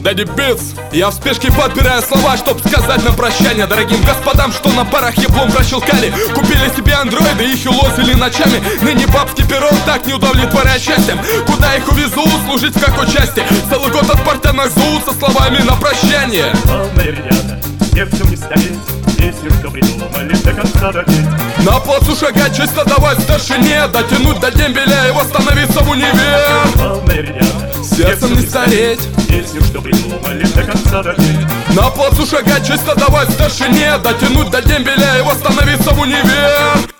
Дэдди Битс. Я в спешке подбираю слова, чтоб сказать на прощание дорогим господам, что на парах еблом прощелкали. Купили себе андроиды и хилосили ночами. Ныне бабский пирог так не удовлетворяет счастьем. Куда их увезут, служить в какой части? Целый год от портянок зовут со словами на прощание. Главное, ребята, мне всем не стареть, песню, что придумали, до конца допеть. На плацу шагать, чисто давать старшине, дотянуть до дембеля и восстановиться в универ. Главное, ребята, сердцем не стареть, песню, что придумали, до конца допеть. На плацу шагать, чисто давать старшине, дотянуть до дембеля и восстановиться в универ.